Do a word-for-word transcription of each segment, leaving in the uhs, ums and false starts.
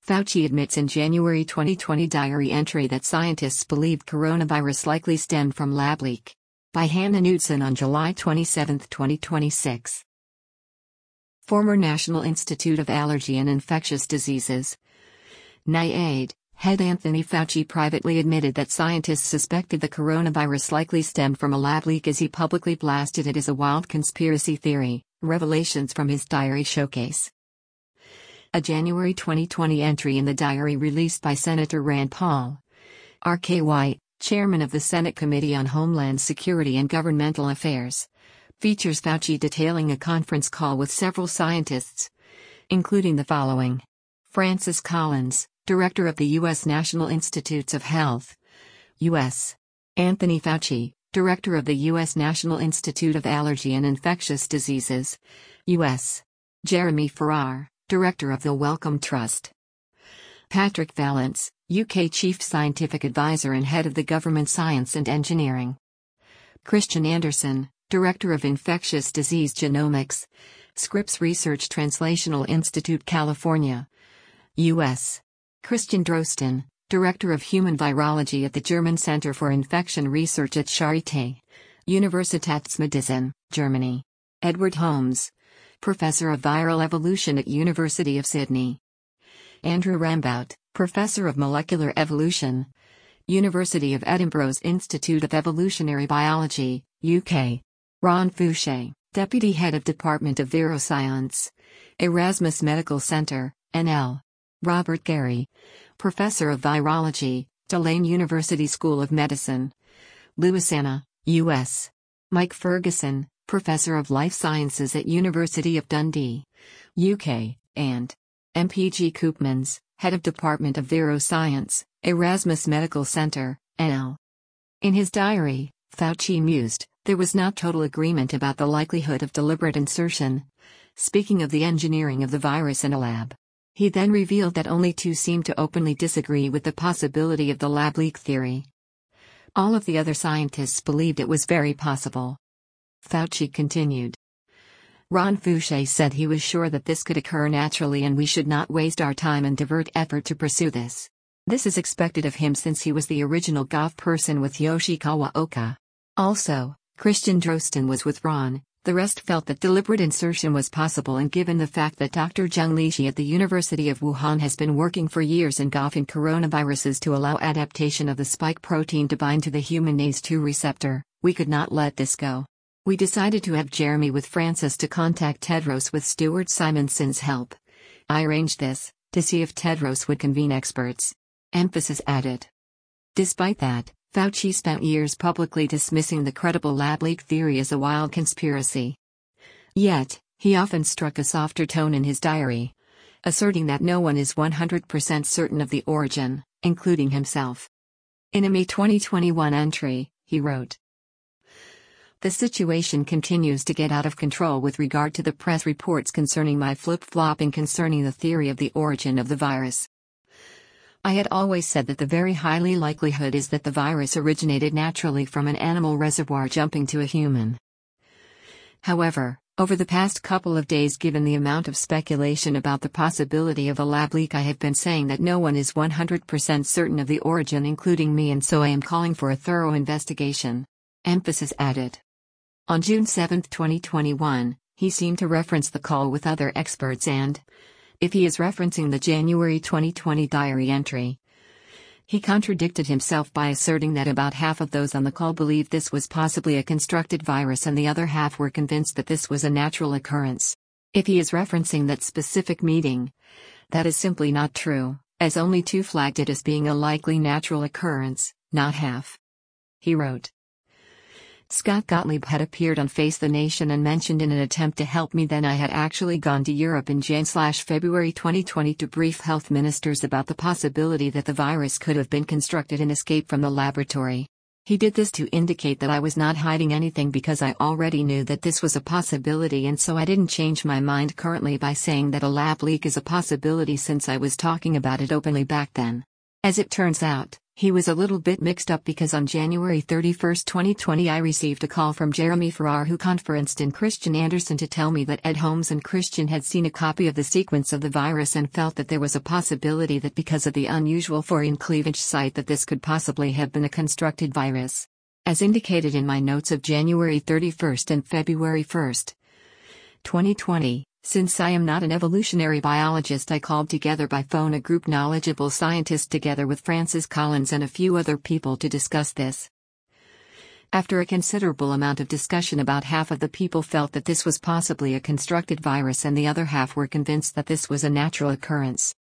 Fauci admits in January twenty twenty diary entry that scientists believed coronavirus likely stemmed from lab leak. By Hannah Knudsen on July twenty-seventh, twenty twenty-six. Former National Institute of Allergy and Infectious Diseases (N I A I D) head Anthony Fauci privately admitted that scientists suspected the coronavirus likely stemmed from a lab leak as he publicly blasted it as a wild conspiracy theory, revelations from his diary showcase. A January twenty twenty entry in the diary released by Senator Rand Paul, R K White, chairman of the Senate Committee on Homeland Security and Governmental Affairs, features Fauci detailing a conference call with several scientists, including the following: Francis Collins, director of the U S National Institutes of Health, U S Anthony Fauci, director of the U S National Institute of Allergy and Infectious Diseases, U S Jeremy Farrar, director of the Wellcome Trust. Patrick Vallance, U K Chief Scientific Advisor and Head of the Government Science and Engineering. Christian Anderson, Director of Infectious Disease Genomics, Scripps Research Translational Institute California, U S Christian Drosten, Director of Human Virology at the German Center for Infection Research at Charité, Universitätsmedizin, Germany. Edward Holmes, Professor of Viral Evolution at University of Sydney. Andrew Rambout, Professor of Molecular Evolution, University of Edinburgh's Institute of Evolutionary Biology, U K. Ron Fouché, Deputy Head of Department of Viroscience, Erasmus Medical Center, N L. Robert Gary, Professor of Virology, Tulane University School of Medicine, Louisiana, U S Mike Ferguson, Professor of Life Sciences at University of Dundee, U K, and M P G Koopmans, Head of Department of Viroscience, Erasmus Medical Center, N L. In his diary, Fauci mused, there was not total agreement about the likelihood of deliberate insertion, speaking of the engineering of the virus in a lab. He then revealed that only two seemed to openly disagree with the possibility of the lab leak theory. All of the other scientists believed it was very possible. Fauci continued. Ron Fouché said he was sure that this could occur naturally and we should not waste our time and divert effort to pursue this. This is expected of him since he was the original G O V person with Yoshikawa Oka. Also, Christian Drosten was with Ron. The rest felt that deliberate insertion was possible, and given the fact that Doctor Zheng Lishi at the University of Wuhan has been working for years in G O V and coronaviruses to allow adaptation of the spike protein to bind to the human A C E two receptor, we could not let this go. We decided to have Jeremy with Francis to contact Tedros with Stuart Simonson's help. I arranged this, to see if Tedros would convene experts. Emphasis added. Despite that, Fauci spent years publicly dismissing the credible lab leak theory as a wild conspiracy. Yet, he often struck a softer tone in his diary, asserting that no one is one hundred percent certain of the origin, including himself. In a May twenty twenty-one entry, he wrote, "The situation continues to get out of control with regard to the press reports concerning my flip-flopping concerning the theory of the origin of the virus. I had always said that the very highly likelihood is that the virus originated naturally from an animal reservoir jumping to a human. However, over the past couple of days, given the amount of speculation about the possibility of a lab leak, I have been saying that no one is one hundred percent certain of the origin, including me, and so I am calling for a thorough investigation." Emphasis added. On June seventh, twenty twenty-one, he seemed to reference the call with other experts and, if he is referencing the January twenty twenty diary entry, he contradicted himself by asserting that about half of those on the call believed this was possibly a constructed virus and the other half were convinced that this was a natural occurrence. If he is referencing that specific meeting, that is simply not true, as only two flagged it as being a likely natural occurrence, not half. He wrote. Scott Gottlieb had appeared on Face the Nation and mentioned in an attempt to help me then I had actually gone to Europe in Jan-February twenty twenty to brief health ministers about the possibility that the virus could have been constructed and escaped from the laboratory. He did this to indicate that I was not hiding anything because I already knew that this was a possibility, and so I didn't change my mind currently by saying that a lab leak is a possibility since I was talking about it openly back then. As it turns out, He was a little bit mixed up because on January thirty-first, twenty twenty I received a call from Jeremy Farrar, who conferenced in Christian Anderson to tell me that Ed Holmes and Christian had seen a copy of the sequence of the virus and felt that there was a possibility that because of the unusual foreign cleavage site that this could possibly have been a constructed virus. As indicated in my notes of January thirty-first and February first, twenty twenty, since I am not an evolutionary biologist, I called together by phone a group knowledgeable scientists together with Francis Collins and a few other people to discuss this. After a considerable amount of discussion, about half of the people felt that this was possibly a constructed virus and the other half were convinced that this was a natural occurrence.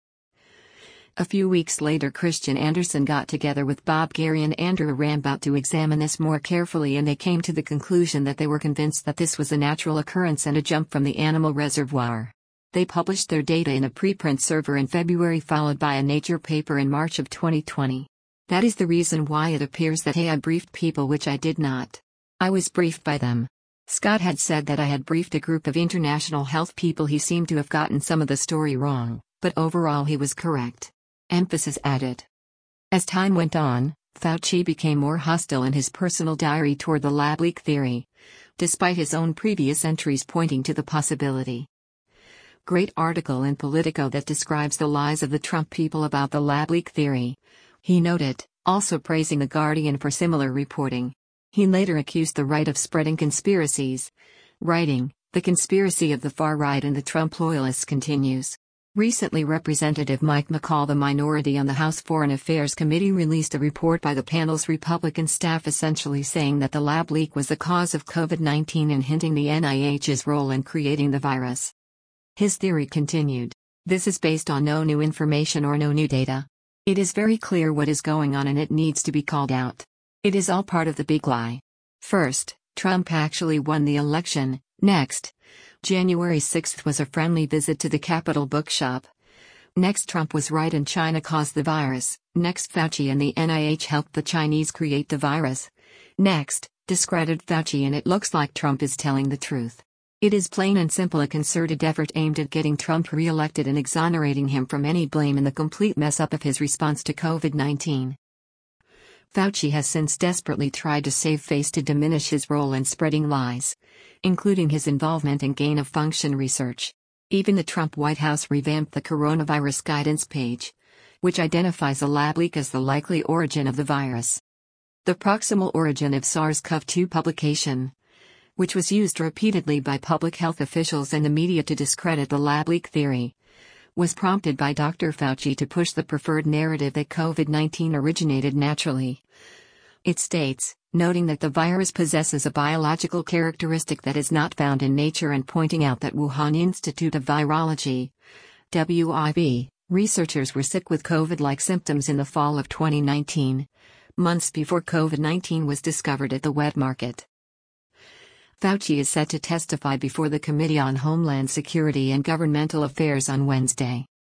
A few weeks later, Christian Anderson got together with Bob Gary and Andrew Rambout to examine this more carefully, and they came to the conclusion that they were convinced that this was a natural occurrence and a jump from the animal reservoir. They published their data in a preprint server in February, followed by a Nature paper in March of twenty twenty. That is the reason why it appears that hey, I briefed people, which I did not. I was briefed by them. Scott had said that I had briefed a group of international health people. He seemed to have gotten some of the story wrong, but overall he was correct. Emphasis added. As time went on, Fauci became more hostile in his personal diary toward the lab leak theory, despite his own previous entries pointing to the possibility. Great article in Politico that describes the lies of the Trump people about the lab leak theory, he noted, also praising The Guardian for similar reporting. He later accused the right of spreading conspiracies, writing, "The conspiracy of the far right and the Trump loyalists continues." Recently, Representative Mike McCall, the minority on the House Foreign Affairs Committee, released a report by the panel's Republican staff essentially saying that the lab leak was the cause of COVID nineteen and hinting the N I H's role in creating the virus. His theory continued, "This is based on no new information or no new data. It is very clear what is going on and it needs to be called out. It is all part of the big lie. First, Trump actually won the election. Next, January sixth was a friendly visit to the Capitol bookshop. Next, Trump was right and China caused the virus. Next, Fauci and the N I H helped the Chinese create the virus. Next, discredit Fauci and it looks like Trump is telling the truth. It is plain and simple a concerted effort aimed at getting Trump re-elected and exonerating him from any blame in the complete mess-up of his response to COVID nineteen. Fauci has since desperately tried to save face to diminish his role in spreading lies, including his involvement in gain-of-function research. Even the Trump White House revamped the coronavirus guidance page, which identifies a lab leak as the likely origin of the virus. The Proximal Origin of SARS-C o V two publication, which was used repeatedly by public health officials and the media to discredit the lab leak theory, was prompted by Doctor Fauci to push the preferred narrative that COVID nineteen originated naturally. It states, noting that the virus possesses a biological characteristic that is not found in nature and pointing out that Wuhan Institute of Virology, W I V, researchers were sick with COVID-like symptoms in the fall of twenty nineteen, months before COVID nineteen was discovered at the wet market. Fauci is set to testify before the Committee on Homeland Security and Governmental Affairs on Wednesday.